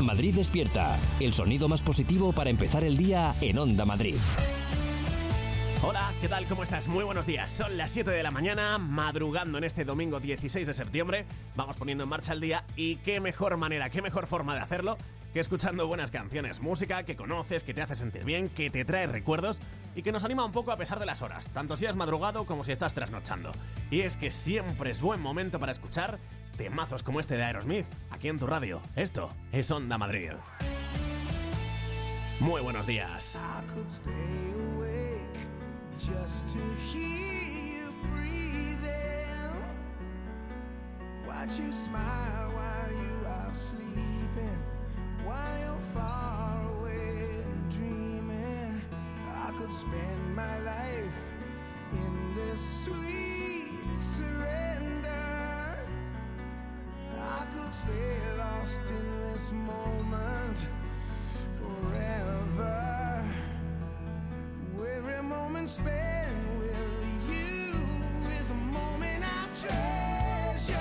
Madrid despierta, el sonido más positivo para empezar el día en Onda Madrid. Hola, ¿qué tal? ¿Cómo estás? Muy buenos días. Son las 7 de la mañana, madrugando en este domingo 16 de septiembre. Vamos poniendo en marcha el día y qué mejor manera, qué mejor forma de hacerlo que escuchando buenas canciones, música que conoces, que te hace sentir bien, que te trae recuerdos y que nos anima un poco a pesar de las horas, tanto si has madrugado como si estás trasnochando. Y es que siempre es buen momento para escuchar temazos como este de Aerosmith, aquí en tu radio. Esto es Onda Madrid. Muy buenos días. Just to hear you breathing, watch you smile while you are sleeping, while you're far away and dreaming. I could spend my life in this sweet surrender. I could stay lost in this moment forever. Every moment spent with you is a moment I treasure.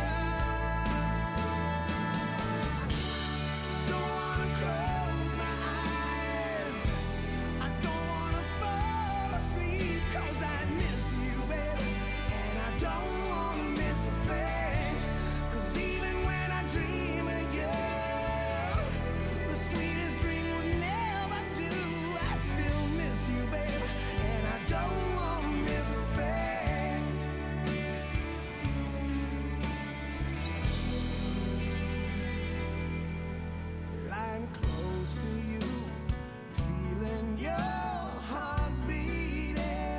Don't wanna close my eyes, I don't wanna fall asleep, 'cause I miss you, baby, and I don't wanna miss a thing. 'Cause even when I dream of you, the sweetest dream would never do. I'd still miss you, baby. Don't wanna miss a thing. Lying close to you, feeling your heart beating,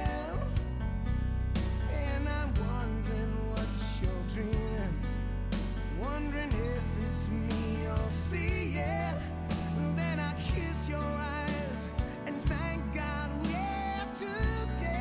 and I'm wondering what you're dreaming, wondering if it's me you're seeing. Then I kiss your eyes and thank God we're together.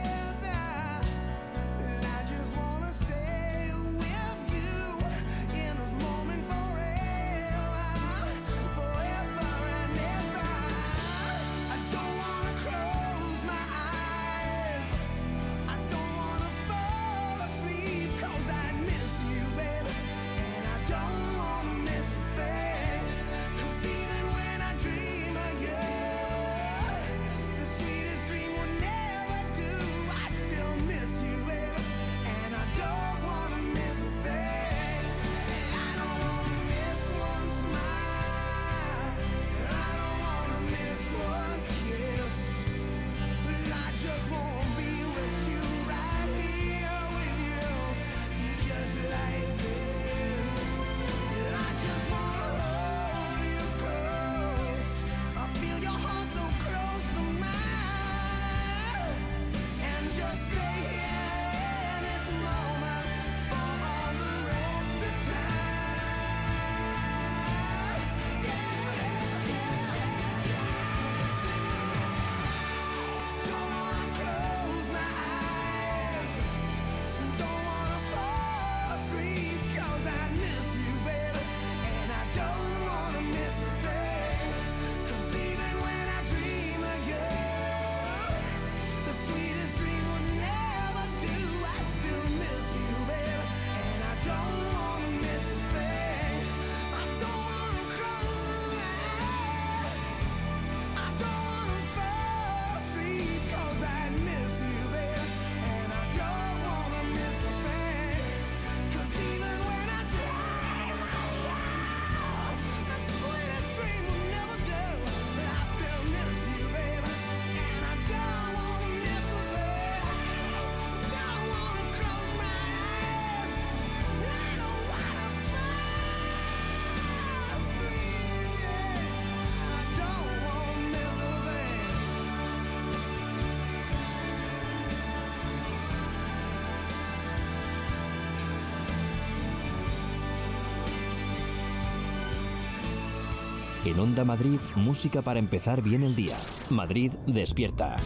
En Onda Madrid, música para empezar bien el día. Madrid despierta.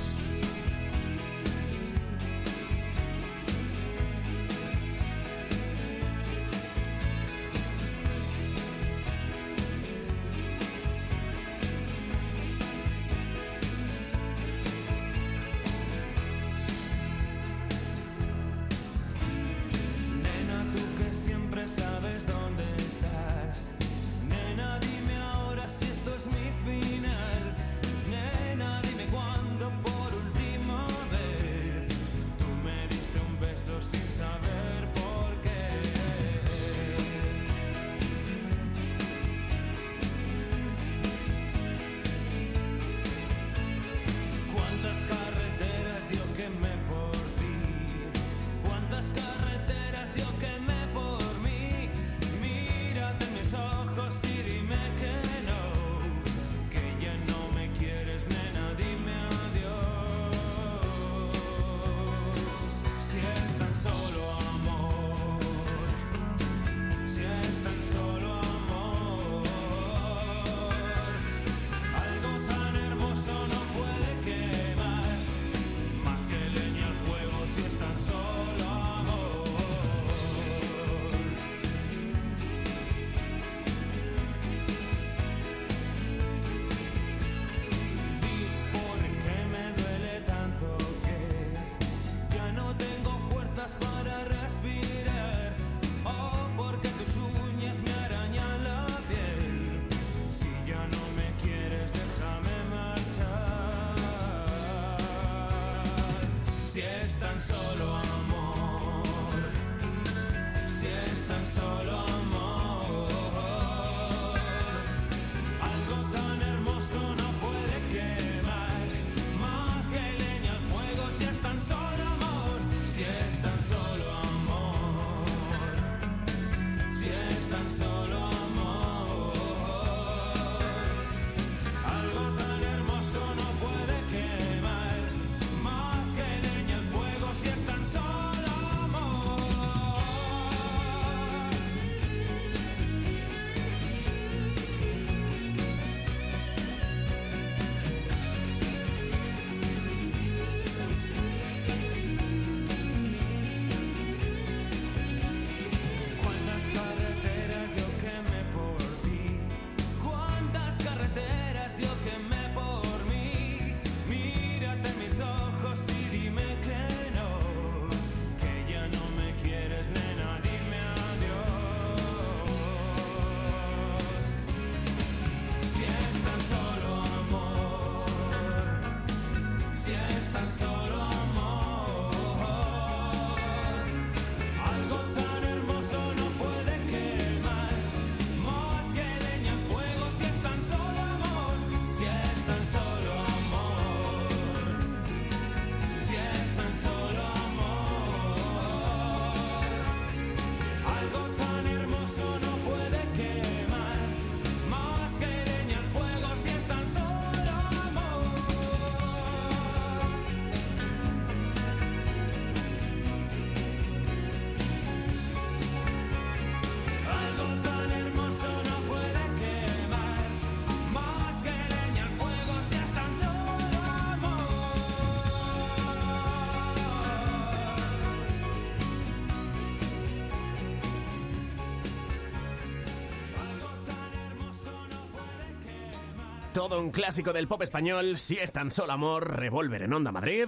Nena, tú que siempre sabes dónde estás. Nena, dime ahora tan solo amor, si es tan solo amor, algo tan hermoso no puede quemar más que leña al fuego, si es tan solo amor, si es tan solo amor, si es tan solo amor. Tan solo amor, algo tan hermoso no puede quemar más que leña al fuego, si es tan solo amor, si es tan solo amor, si es tan solo amor, algo tan hermoso no puede quemar más que leña al fuego, si es tan solo. Todo un clásico del pop español, si es tan solo amor, Revolver en Onda Madrid.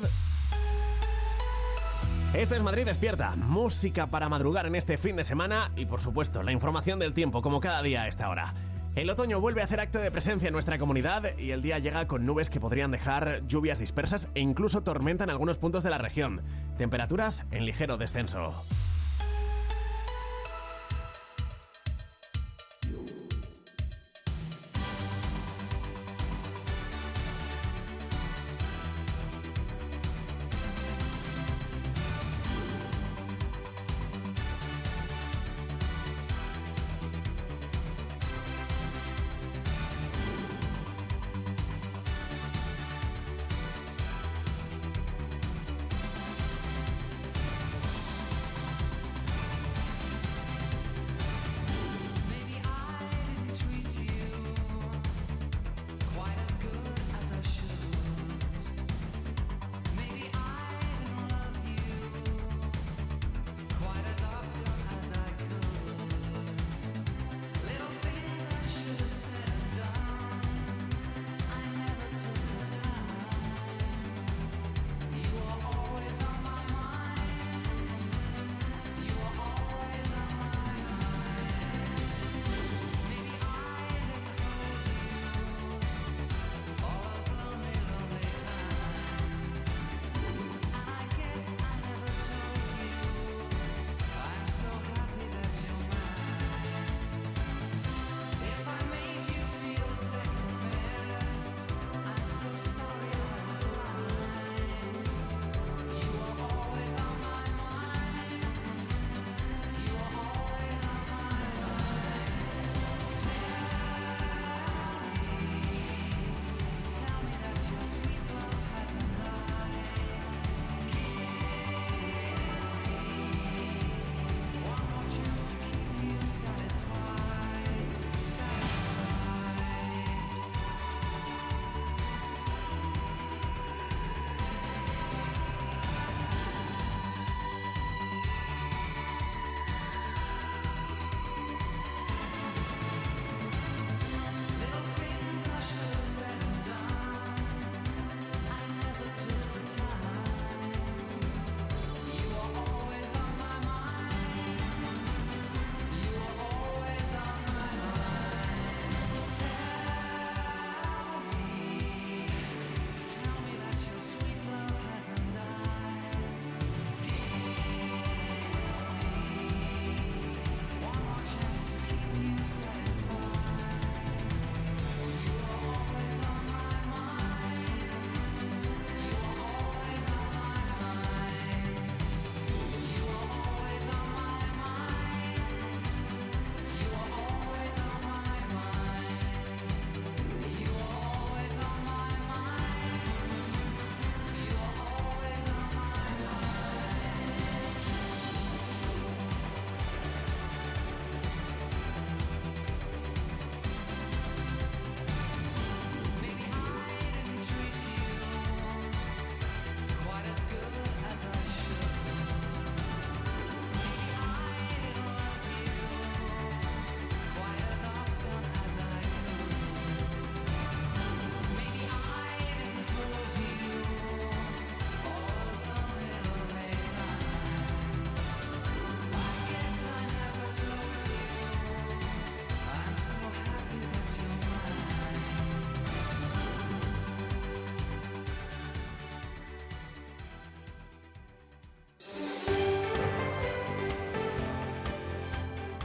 Esto es Madrid Despierta, música para madrugar en este fin de semana y por supuesto la información del tiempo como cada día a esta hora. El otoño vuelve a hacer acto de presencia en nuestra comunidad y el día llega con nubes que podrían dejar lluvias dispersas e incluso tormenta en algunos puntos de la región. Temperaturas en ligero descenso.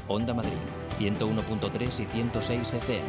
Onda Madrid, 101.3 y 106 FM.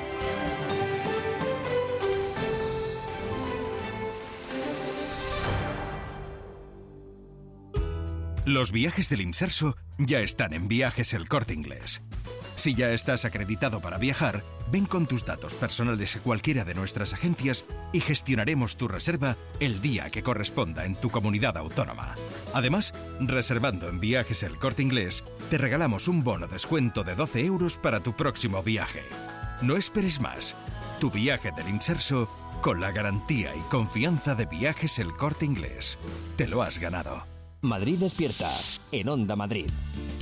Los viajes del Inserso ya están en Viajes El Corte Inglés. Si ya estás acreditado para viajar, ven con tus datos personales a cualquiera de nuestras agencias y gestionaremos tu reserva el día que corresponda en tu comunidad autónoma. Además, reservando en Viajes El Corte Inglés, te regalamos un bono descuento de 12 euros para tu próximo viaje. No esperes más. Tu viaje del Inserso con la garantía y confianza de Viajes El Corte Inglés. Te lo has ganado. Madrid despierta, en Onda Madrid.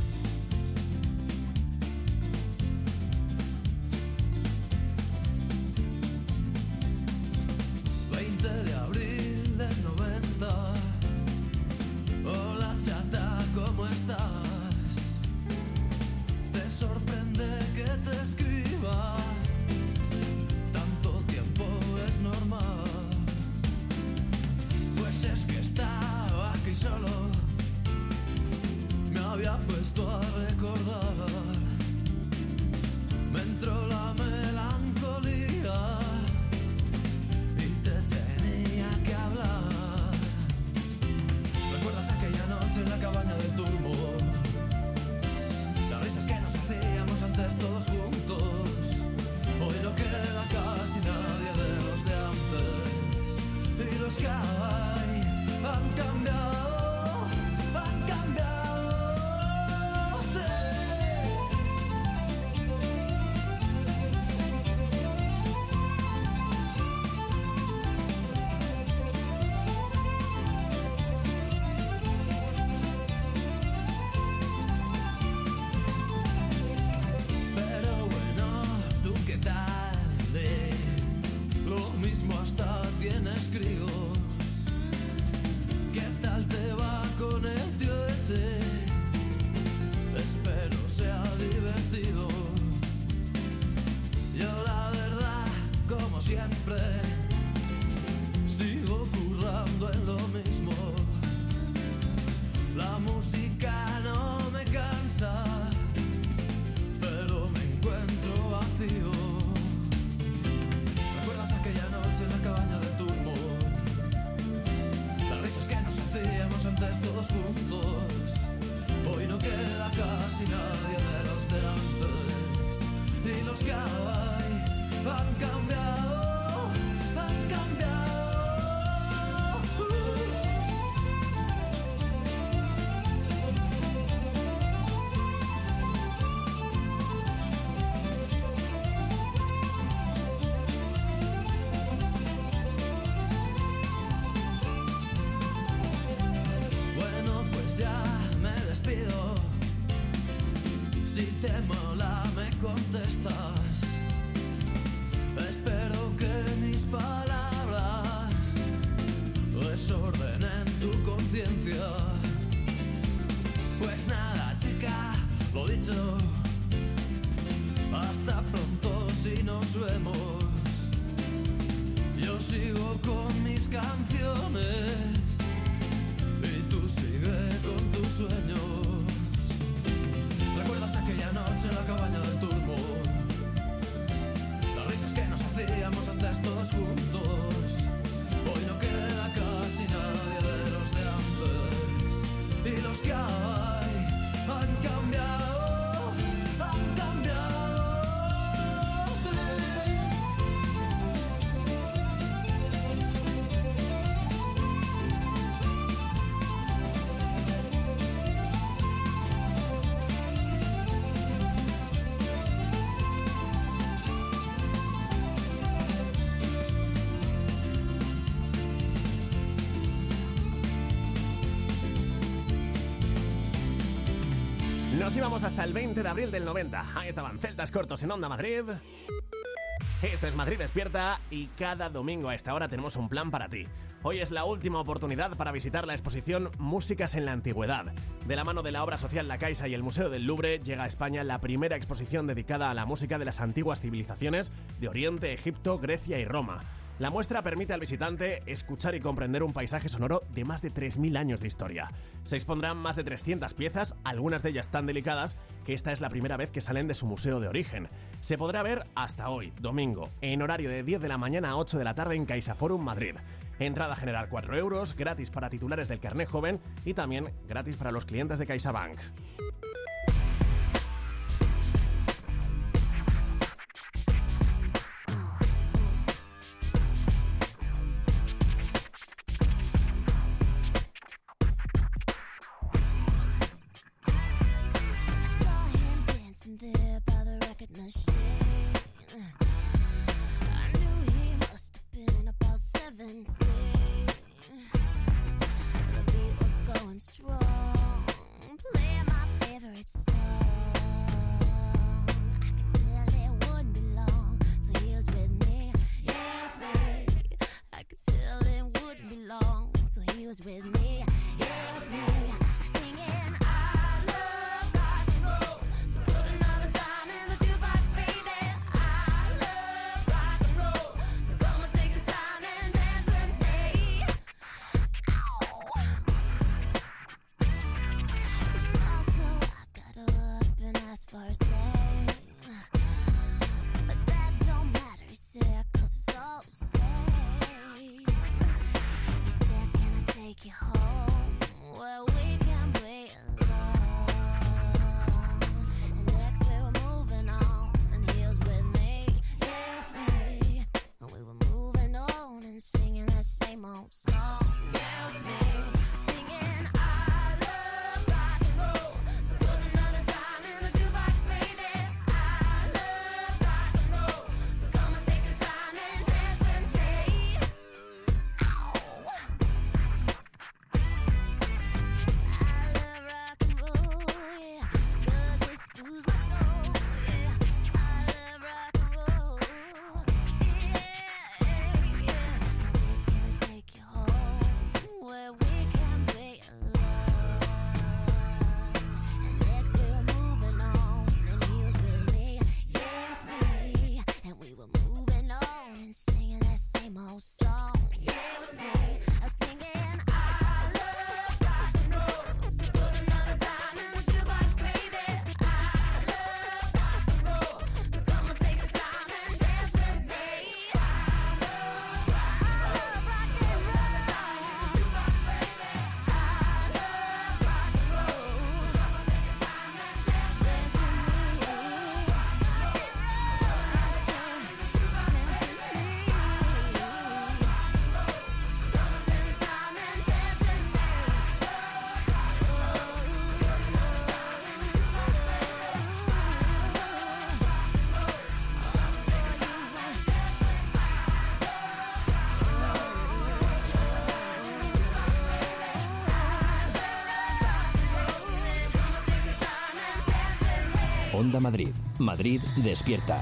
Nos íbamos hasta el 20 de abril del 90. Ahí estaban Celtas Cortos en Onda Madrid. Esto es Madrid Despierta y cada domingo a esta hora tenemos un plan para ti. Hoy es la última oportunidad para visitar la exposición Músicas en la Antigüedad. De la mano de la obra social La Caixa y el Museo del Louvre llega a España la primera exposición dedicada a la música de las antiguas civilizaciones de Oriente, Egipto, Grecia y Roma. La muestra permite al visitante escuchar y comprender un paisaje sonoro de más de 3.000 años de historia. Se expondrán más de 300 piezas, algunas de ellas tan delicadas que esta es la primera vez que salen de su museo de origen. Se podrá ver hasta hoy, domingo, en horario de 10 de la mañana a 8 de la tarde en CaixaForum Madrid. Entrada general 4 euros, gratis para titulares del carné joven y también gratis para los clientes de CaixaBank. There by the record machine, I knew he must have been about 17. The beat was going strong, playing my favorite song. I could tell it wouldn't be long, so he was with me, yeah, me. I could tell it wouldn't be long, so he was with me, yeah, me. Singing I love rock and roll. First day, but that don't matter, he said, 'cause it's all the same. He said, can I take you home where we can be alone? And next we were moving on, and he was with me, yeah, me. And we were moving on and singing that same old song, yeah, me. Onda Madrid. Madrid despierta.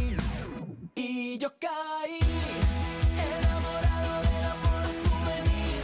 Yo caí enamorado del amor juvenil.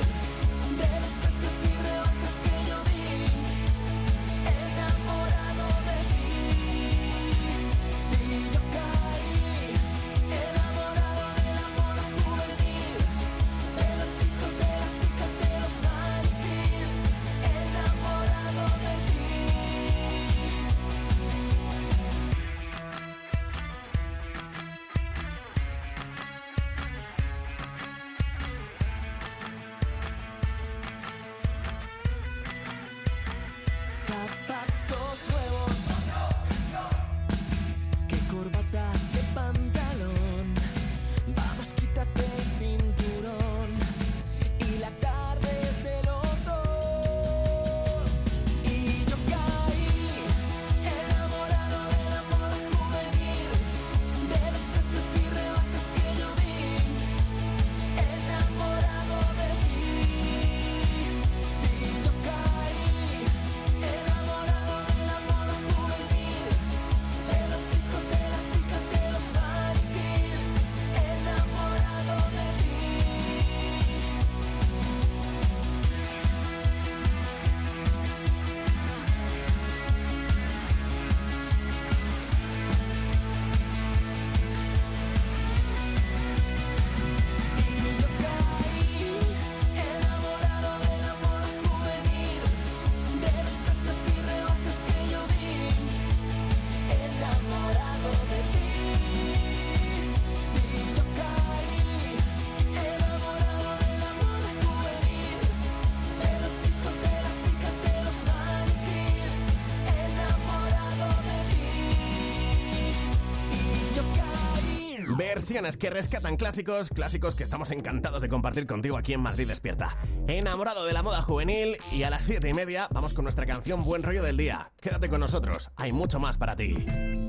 versiones que rescatan clásicos que estamos encantados de compartir contigo aquí en Madrid Despierta. Enamorado de la moda juvenil y a las 7:30 vamos con nuestra canción Buen Rollo del Día. Quédate con nosotros, hay mucho más para ti.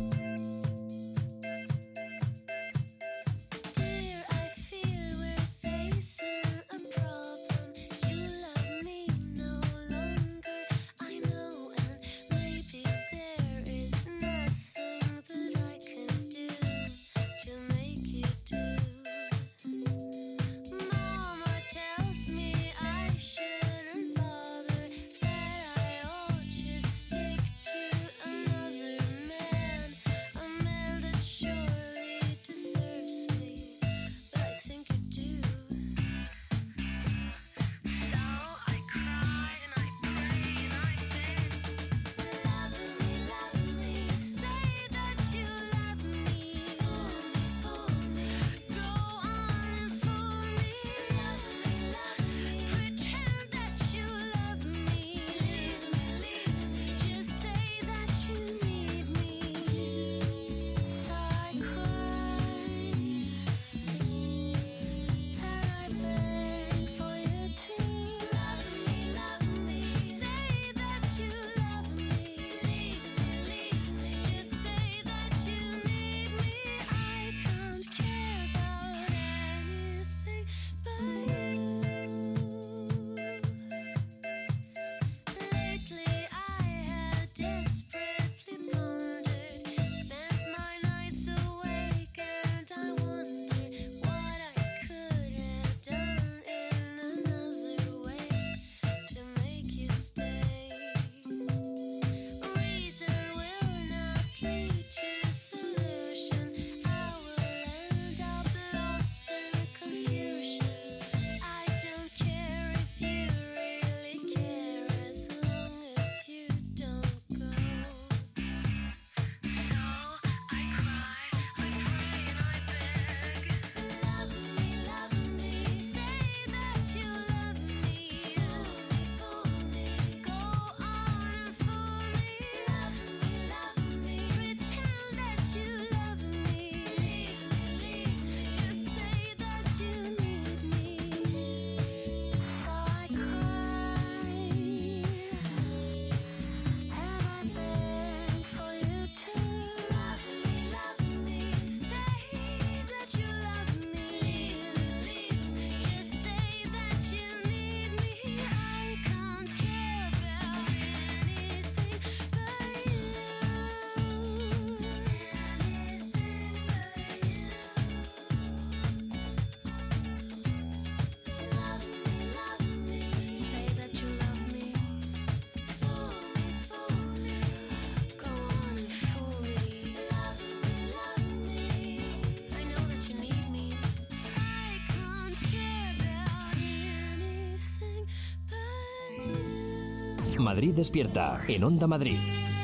Madrid Despierta, en Onda Madrid.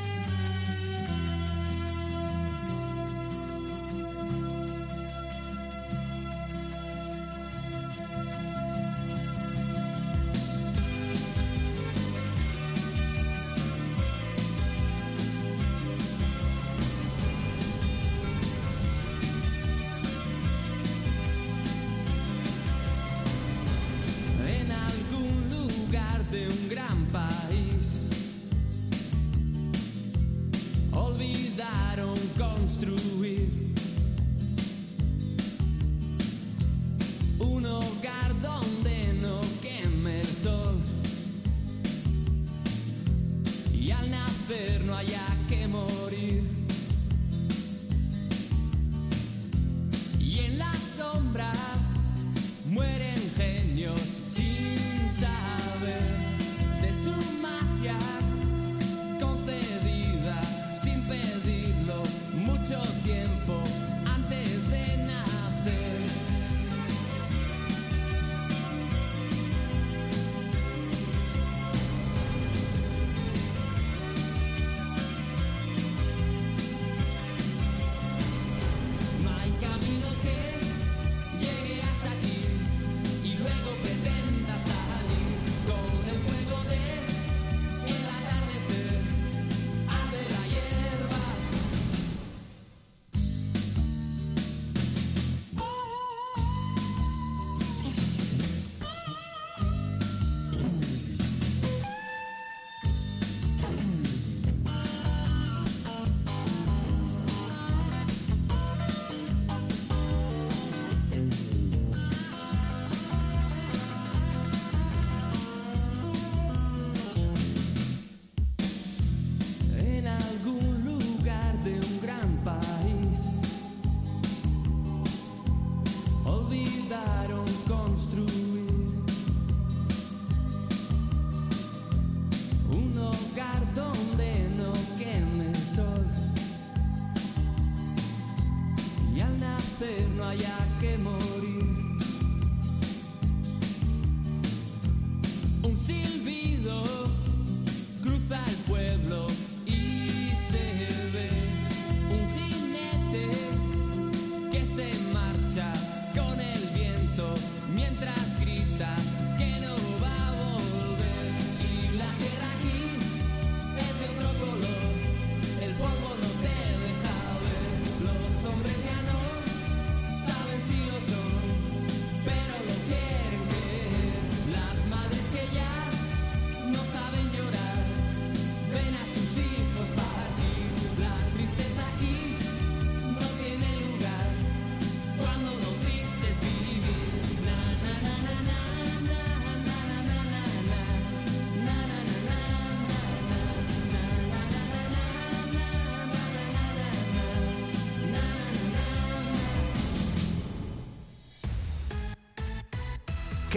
En algún lugar de un gran país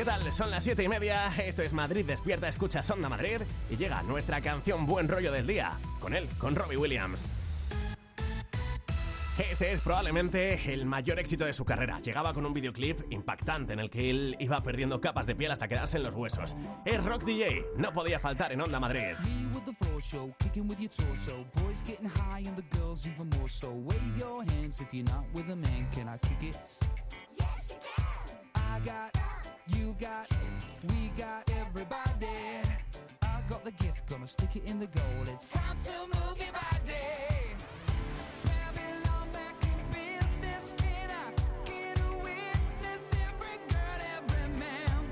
¿Qué tal? Son las 7:30, esto es Madrid Despierta, escucha Onda Madrid y llega nuestra canción Buen Rollo del Día, con él, con Robbie Williams. Este es probablemente el mayor éxito de su carrera. Llegaba con un videoclip impactante en el que él iba perdiendo capas de piel hasta quedarse en los huesos. Es Rock DJ, no podía faltar en Onda Madrid. With the floor show, kicking with your torso. Boys getting high and the girls even more so. Wave your hands if you're not with a man. Can I kick it? Yes, you can. I got, you got, we got everybody. I got the gift, gonna stick it in the goal. It's time to move your body. Babylon back in business. Can I get a witness? Every girl, every man.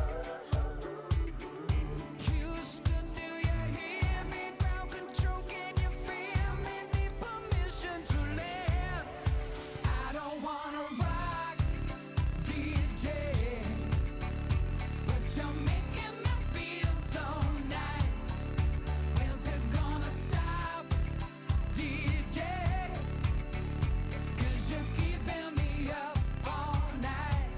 Houston, do you hear me? Ground control, can you feel me? Need permission to live. I don't wanna rock, DJ, but you're making me feel so nice. When's it gonna stop, DJ? 'Cause you're keeping me up all night.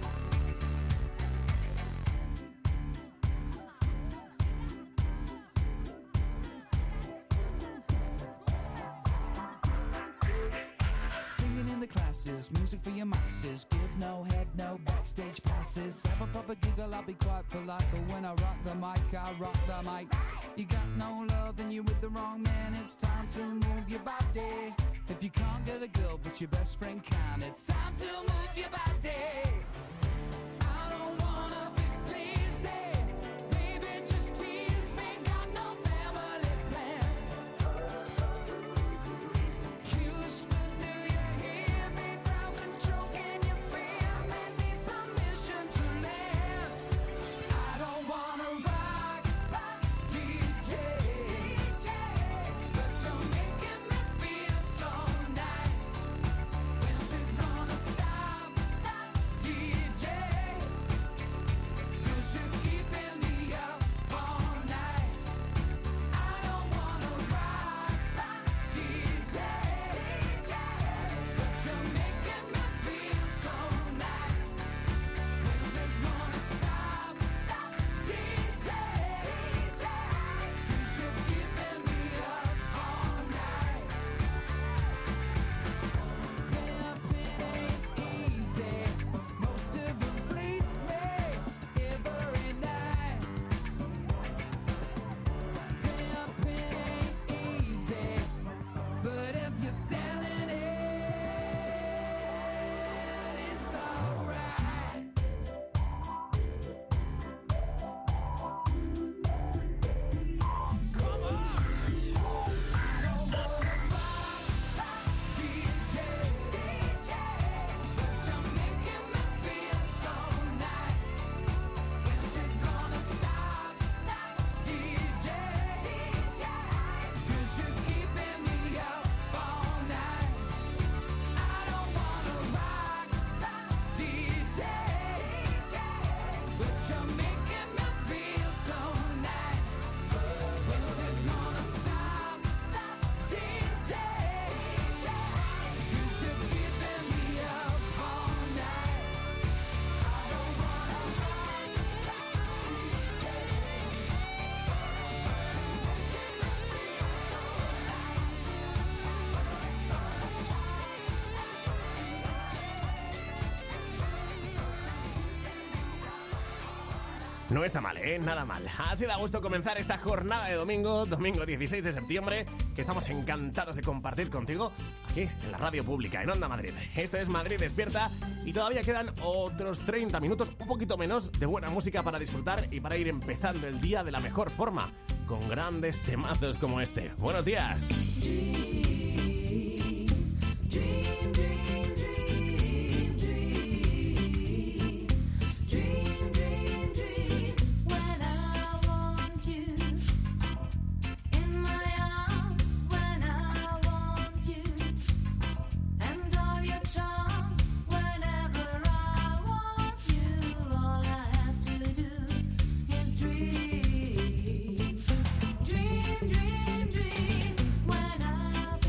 Singing in the classes, music for your masses. Give no head, no backstage passes. Have a proper giggle, I'll be quite polite. But when I rock the mic, I rock the mic. You got no love, then you're with the wrong man. It's time to move your body. If you can't get a girl, but your best friend can, it's time to move your body. I don't wanna be sleazy. Baby, just tease me. Got no family plan. Houston, do you hear me? Ground control, can you feel me? Need permission to land. I don't wanna rock, DJ, but you're making me feel so nice. When's it gonna stop, DJ? 'Cause you're keeping me up all night. I don't wanna rock, DJ, but you're making me feel so nice. When's it gonna stop, DJ? 'Cause you're keeping me up all night. Pimping ain't easy. Most of them fleece me every night. Pimping ain't easy, but if you're selling it, it's alright. Come on. I don't wanna rock, DJ, but you're making me feel so nice. When's it gonna stop, DJ? 'Cause you're keeping me up all night. I don't wanna rock, DJ, but you're making me feel so nice. When's it gonna stop, DJ? 'Cause you're keeping me up all night. I don't wanna rock, DJ, but you're making me feel so nice. When's it gonna stop, No está mal, nada mal. Así da gusto comenzar esta jornada de domingo 16 de septiembre, que estamos encantados de compartir contigo aquí en la radio pública, en Onda Madrid. Esto es Madrid Despierta y todavía quedan otros 30 minutos, un poquito menos, de buena música para disfrutar y para ir empezando el día de la mejor forma, con grandes temazos como este. ¡Buenos días! When I want you in my arms, when I want you and all your charms, whenever I want you, all I have to do is dream, dream, dream, dream. When I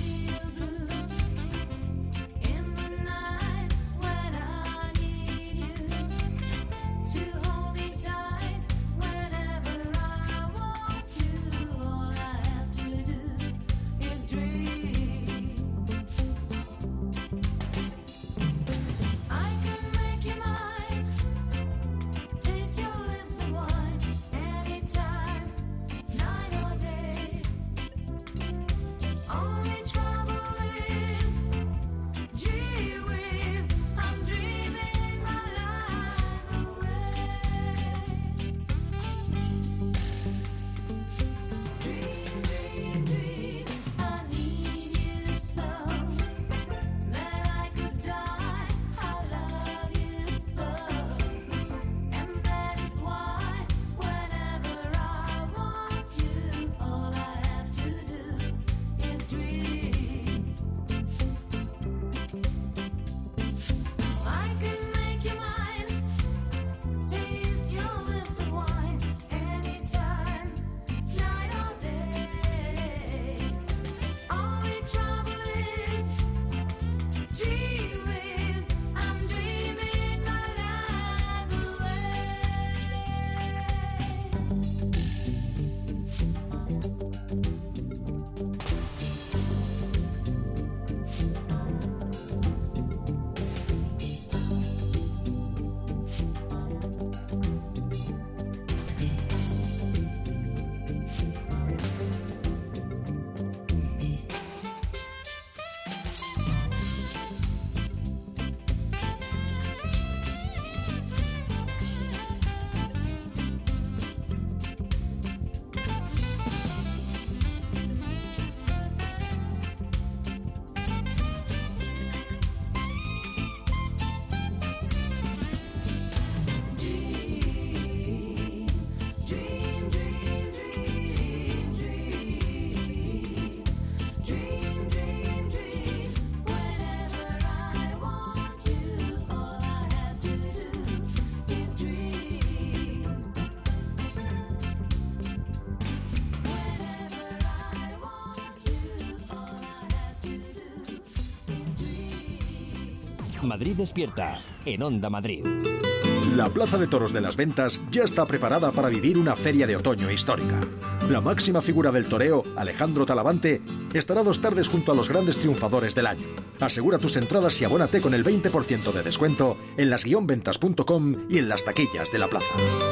Madrid despierta, en Onda Madrid. La Plaza de Toros de las Ventas ya está preparada para vivir una feria de otoño histórica. La máxima figura del toreo, Alejandro Talavante, estará 2 tardes junto a los grandes triunfadores del año. Asegura tus entradas y abónate con el 20% de descuento en las-ventas.com y en las taquillas de la plaza.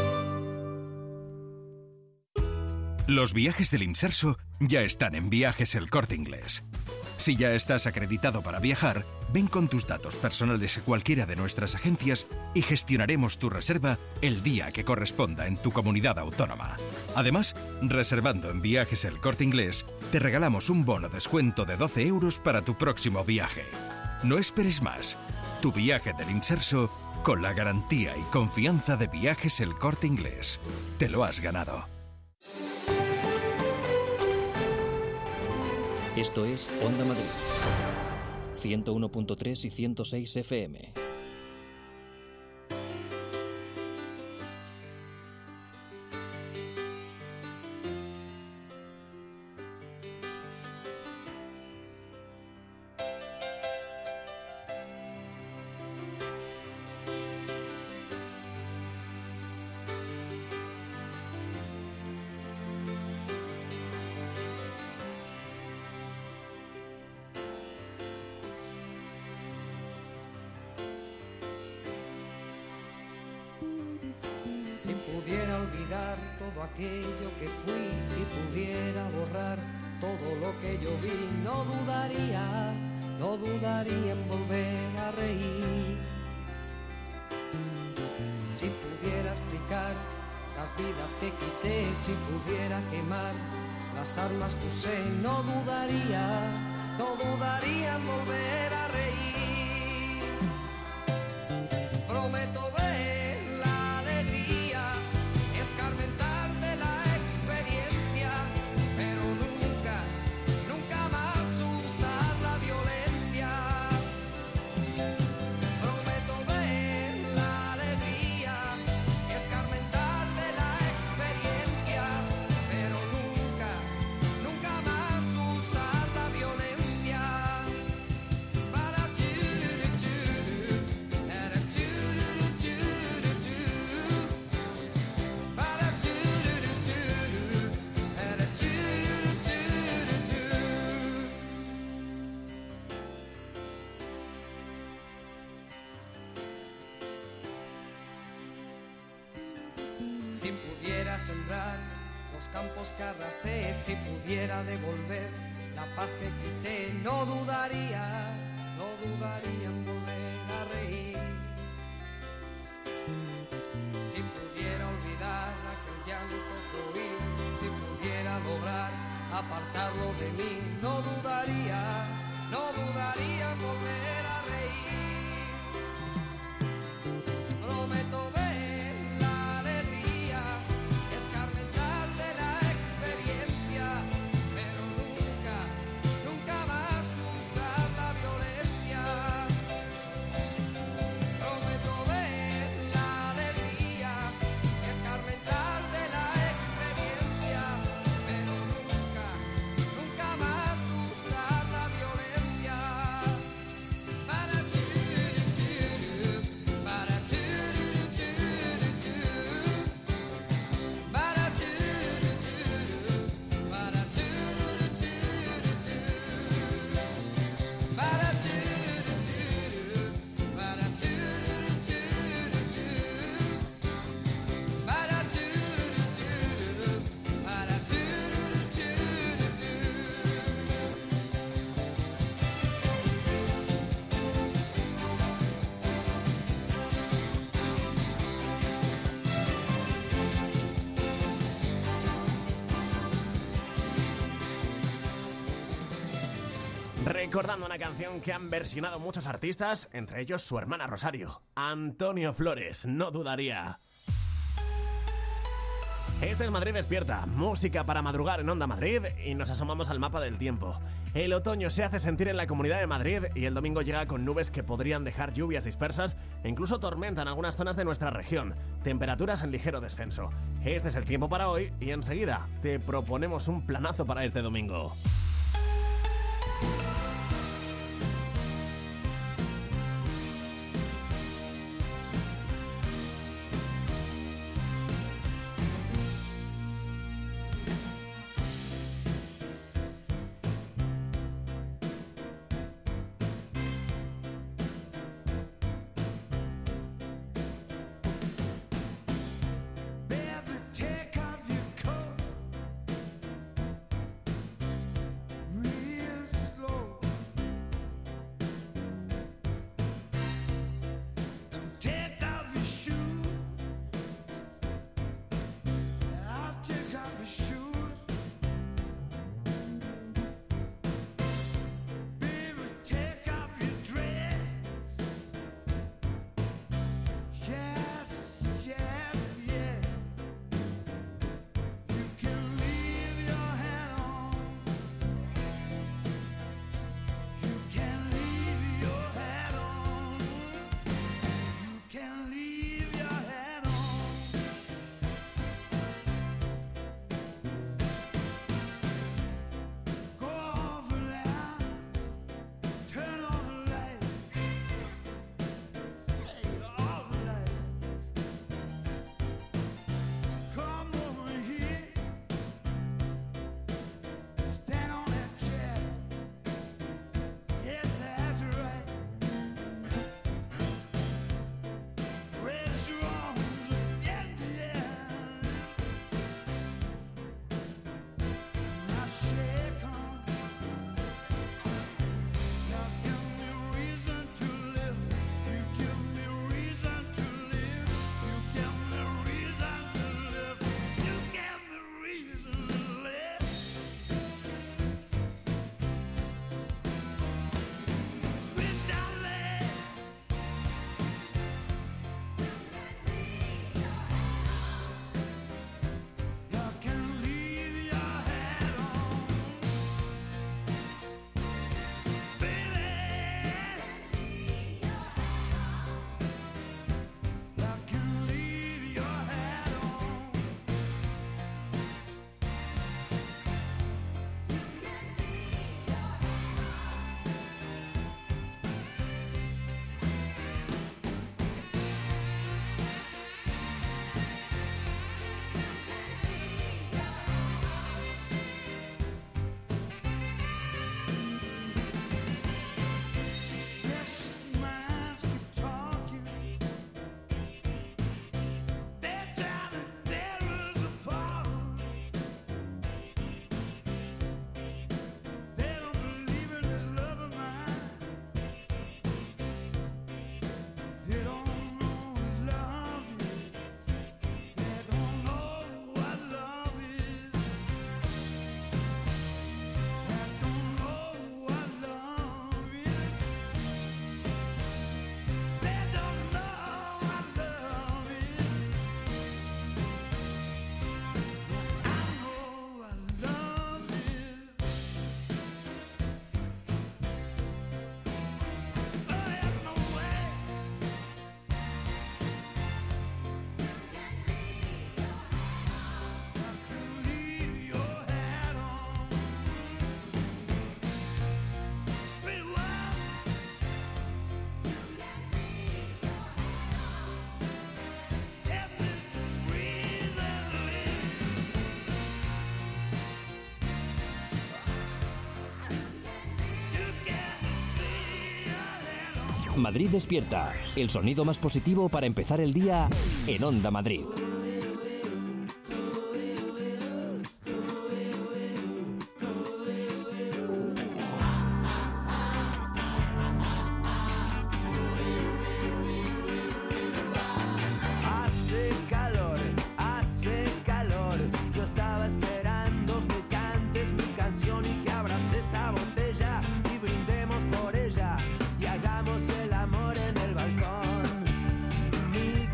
Los viajes del Inserso ya están en Viajes El Corte Inglés. Si ya estás acreditado para viajar, ven con tus datos personales a cualquiera de nuestras agencias y gestionaremos tu reserva el día que corresponda en tu comunidad autónoma. Además, reservando en Viajes El Corte Inglés, te regalamos un bono descuento de 12 euros para tu próximo viaje. No esperes más. Tu viaje del Inserso con la garantía y confianza de Viajes El Corte Inglés. Te lo has ganado. Esto es Onda Madrid. 101.3 y 106 FM. Si pudiera olvidar todo aquello que fui, si pudiera borrar todo lo que yo vi, no dudaría en volver a reír. Si pudiera explicar las vidas que quité, si pudiera quemar las armas que usé, no dudaría en volver a reír. Prometo ver la alegría, escarmentar de la experiencia, pero nunca más usar la violencia. Prometo ver la alegría, escarmentar de la experiencia, pero nunca más usar la violencia. Para Si pudiera sembrar los campos que arrasé, si pudiera devolver la paz que quité, no dudaría en volver a reír. Si pudiera olvidar aquel llanto que oí, si pudiera lograr apartarlo de mí, no dudaría en volver a reír. Prometo ver la alegría, escarmentar de la experiencia, pero nunca más usar la violencia. Prometo ver la alegría, escarmentar de la experiencia, pero nunca más usar la violencia. Para Recordando una canción que han versionado muchos artistas, entre ellos su hermana Rosario. Antonio Flores, no dudaría. Este es Madrid Despierta, música para madrugar en Onda Madrid, y nos asomamos al mapa del tiempo. El otoño se hace sentir en la Comunidad de Madrid y el domingo llega con nubes que podrían dejar lluvias dispersas e incluso tormenta en algunas zonas de nuestra región. Temperaturas en ligero descenso. Este es el tiempo para hoy y enseguida te proponemos un planazo para este domingo. Madrid despierta. El sonido más positivo para empezar el día en Onda Madrid. Hace calor. Yo estaba esperando que cantes mi canción y que abras esa botella y brindemos por ella y hagamos el amor en el balcón. Mi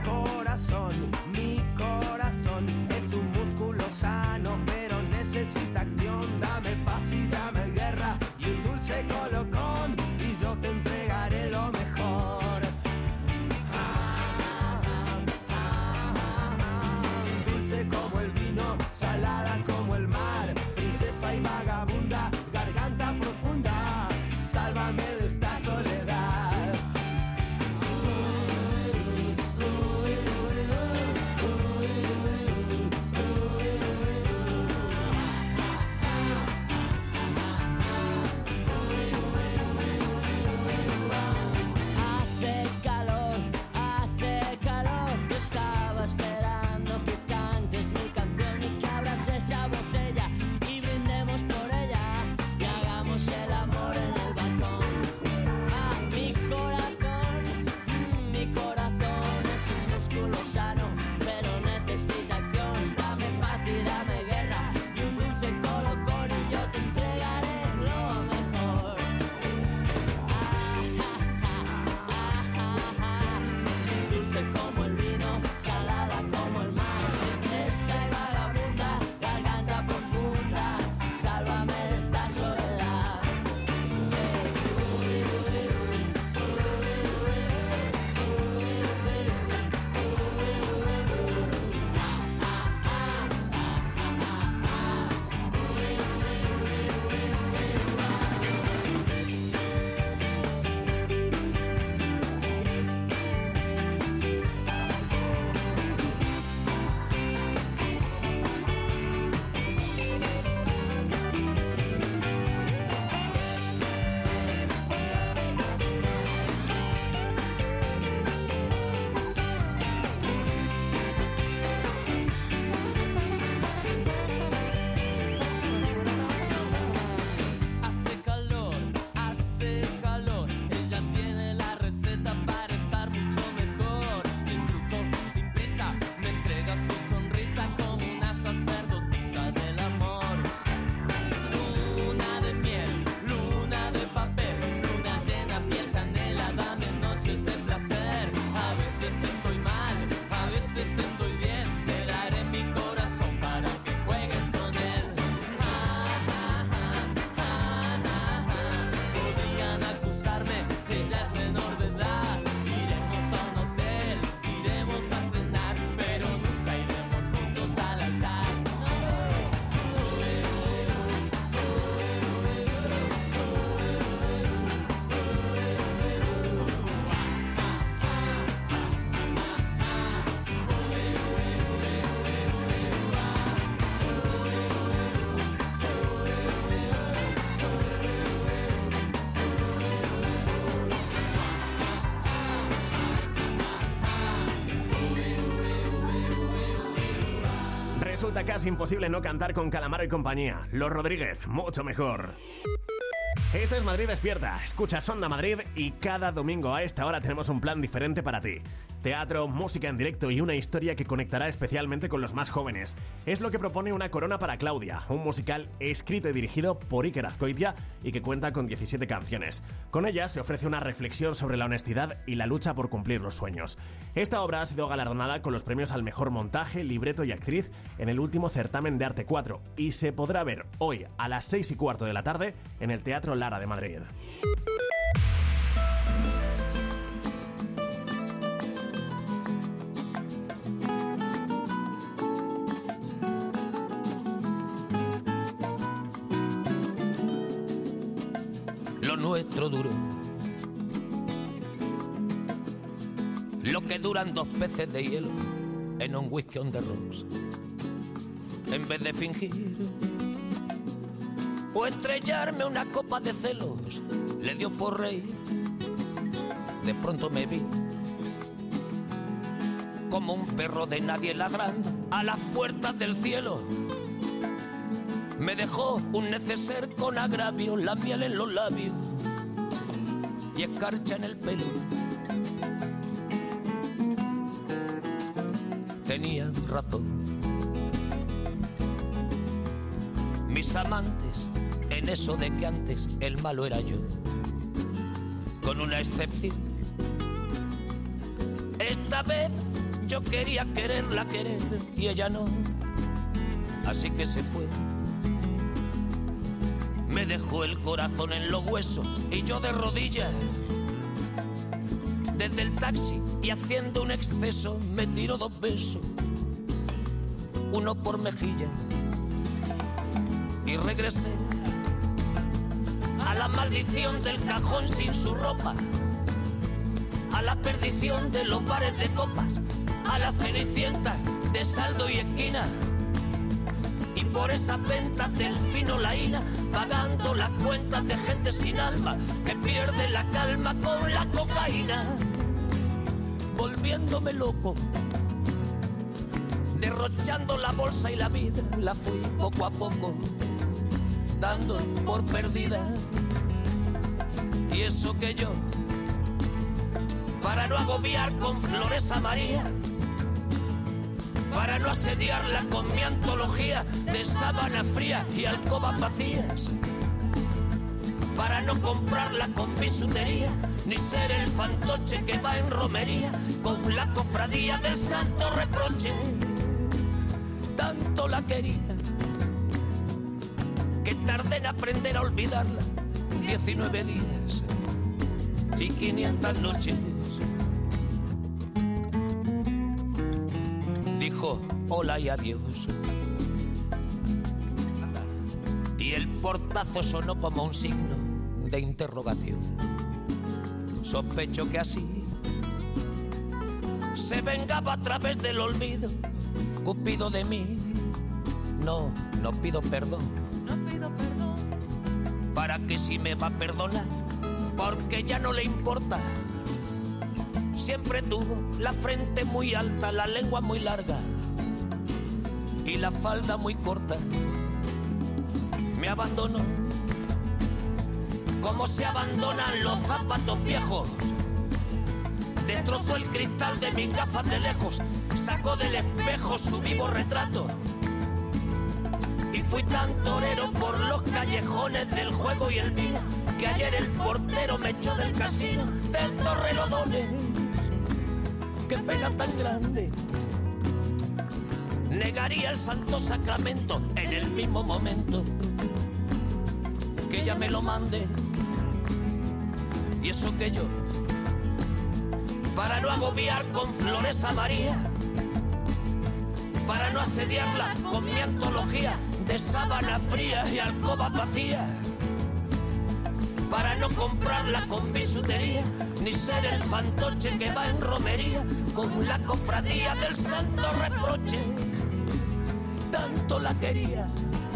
corazón es un músculo sano, pero necesita acción. Dame paz y dame guerra y un dulce colocón y yo te entregaré lo mejor. Dulce como el vino, salada como el mar, princesa y vagabunda, garganta profunda, sálvame de esta soledad. Hace calor, yo estaba esperando que cantes mi canción y que abras esa botella y brindemos por ella y hagamos el amor en el balcón. Mi corazón es un músculo sano, pero necesita acción. Dame paz y dame guerra y un dulce colocón y yo te entregaré lo mejor. Dulce como el vino, salada como el mar, princesa y vagabunda, garganta profunda, sálvame de esta soledad. Hace calor, ella tiene la receta para estar mucho mejor. Sin truco, sin prisa, me entrega su sonrisa como una sacerdotisa del amor. Luna de miel, luna de papel, luna llena, piel canela, dame noches de placer. A veces estoy mal, a veces estoy bien, te daré mi corazón para que juegues con él. Podrían acusarme que ella es menor de edad. Iremos a un hotel, iremos a cenar, pero nunca iremos juntos al altar. Resulta casi imposible no cantar con Calamaro y compañía. Los Rodríguez, mucho mejor. Esto es Madrid Despierta. Escuchas Onda Madrid y cada domingo a esta hora tenemos un plan diferente para ti. Teatro, música en directo y una historia que conectará especialmente con los más jóvenes. Es lo que propone Una corona para Claudia, un musical escrito y dirigido por Iker Azkoitia y que cuenta con 17 canciones. Con ella se ofrece una reflexión sobre la honestidad y la lucha por cumplir los sueños. Esta obra ha sido galardonada con los premios al mejor montaje, libreto y actriz en el último certamen de Arte 4 y se podrá ver hoy a las 6:15 de la tarde en el Teatro Lara de Madrid. Lo nuestro duró lo que duran 2 peces de hielo en un whisky on the rocks. En vez de fingir o estrellarme una copa de celos, le dio por reír de pronto me vi como un perro de nadie ladrando a las puertas del cielo. Me dejó un neceser con agravio, la miel en los labios y escarcha en el pelo. Tenía razón. Mis amantes en eso de que antes el malo era yo, con una excepción. Esta vez yo quería quererla querer y ella no, así que se fue. Me dejó el corazón en los huesos y yo de rodillas. Desde el taxi y haciendo un exceso me tiró 2 besos, uno por mejilla, y regresé a la maldición del cajón sin su ropa, a la perdición de los bares de copas, a la cenicienta de saldo y esquina, y por esas ventas del fino laína, pagando las cuentas de gente sin alma que pierde la calma con la cocaína, volviéndome loco, derrochando la bolsa y la vida, la fui poco a poco dando por perdida. Y eso que yo, para no agobiar con flores a María, para no asediarla con mi antología de sábana fría y alcobas vacías, para no comprarla con bisutería, ni ser el fantoche que va en romería con la cofradía del santo reproche. Tanto la quería que tardé en aprender a olvidarla 19 días y 500 noches. Dijo hola y adiós, y el portazo sonó como un signo de interrogación. Sospecho que así se vengaba a través del olvido Cupido de mí. No pido perdón, para que si me va a perdonar, porque ya no le importa. Siempre tuvo la frente muy alta, la lengua muy larga y la falda muy corta. Me abandonó como se abandonan los zapatos viejos. Destrozó el cristal de mis gafas de lejos, sacó del espejo su vivo retrato. Y fui tan torero por los callejones del juego y el vino, que ayer el portero me echó del casino del Torrelodones. Qué pena tan grande. Negaría el santo sacramento en el mismo momento que ella me lo mande. Y eso que yo, para no agobiar con flores a María, para no asediarla con mi antología de sábana fría y alcobas vacías, para no comprarla con bisutería, ni ser el fantoche que va en romería con la cofradía del santo reproche. Tanto la quería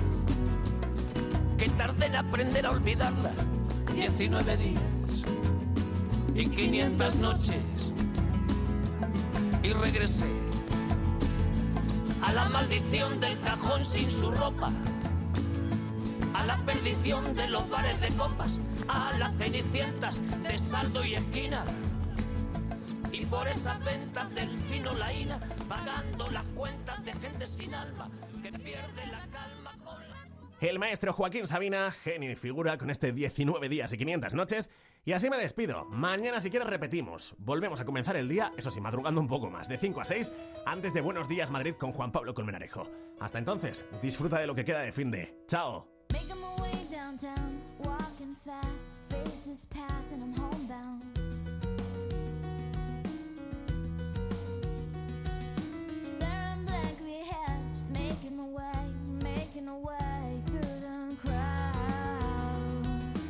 que tardé en aprender a olvidarla 19 días y 500 noches, y regresé a la maldición del cajón sin su ropa, a la perdición de los bares de copas, a las cenicientas de saldo y esquina, y por esas ventas del fino laína, pagando las cuentas de gente sin alma que pierde la calma con la... El maestro Joaquín Sabina, genio y figura con este 19 días y 500 noches. Y así me despido. Mañana si quieres repetimos. Volvemos a comenzar el día, eso sí, madrugando un poco más, de 5 a 6, antes de Buenos Días Madrid con Juan Pablo Colmenarejo. Hasta entonces, disfruta de lo que queda de finde. ¡Chao! Making my way downtown, walking fast, faces pass and I'm homebound. Staring blankly ahead, just making my way through the crowd.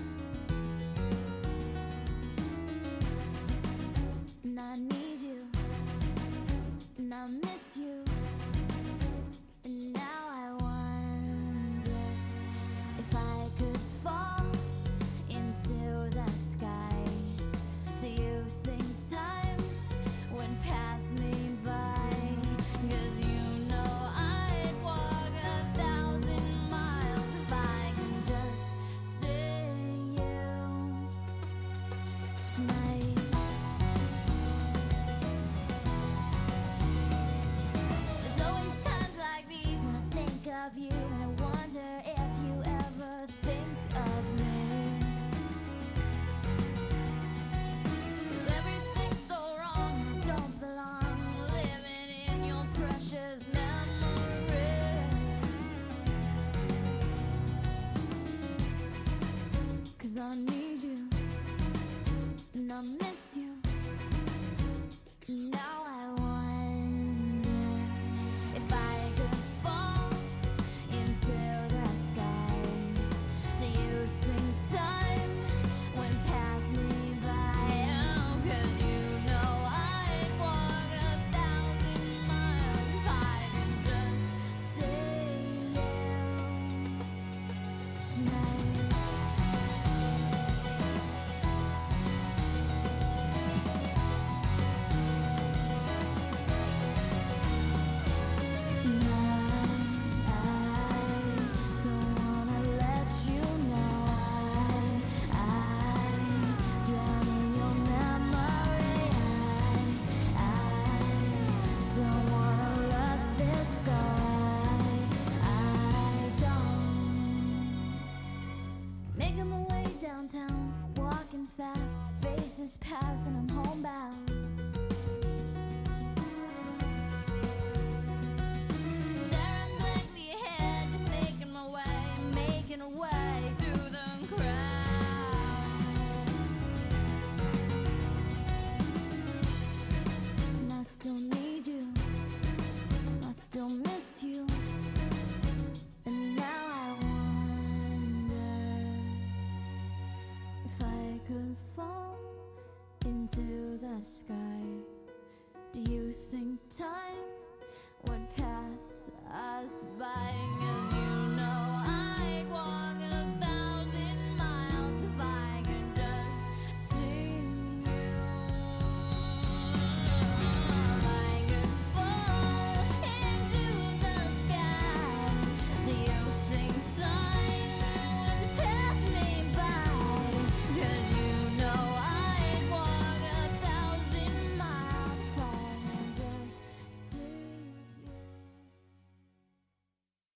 And I need you, and I miss you, and now I wonder if I could fall into the sky of you, and I wonder if you ever think of me. 'Cause everything's so wrong, and I don't belong living in your precious memory. 'Cause I need you, and I miss you. Now I wonder if I could fall into the sky. Do you think time went past me by? Oh, 'cause you know I'd walk 1,000 miles if I could just see you tonight. Making my way downtown, walking fast, faces pass and I'm homebound.